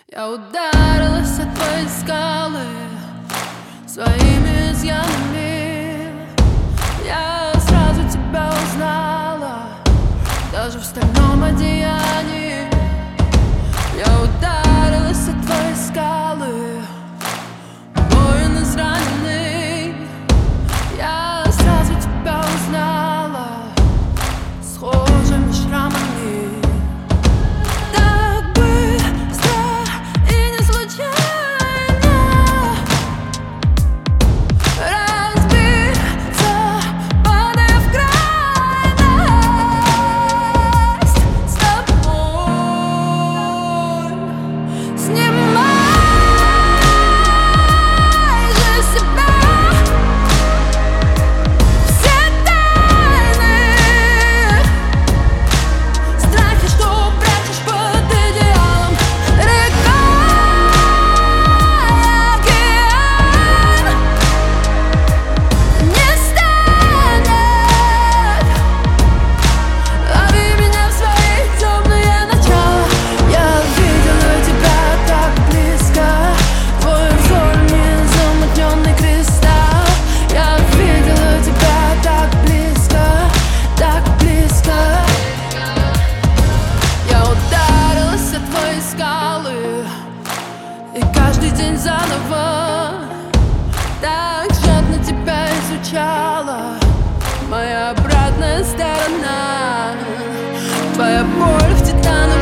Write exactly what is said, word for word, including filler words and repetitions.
Я ударилась от твоей скалы своими изъянами. Я сразу тебя узнала, даже в стальном одеянии. Я ударилась от твоей скалы, воин израненный. Я сразу тебя узнала схожими шрамами. И каждый день заново так жадно тебя изучала моя обратная сторона. Твоя боль в титановом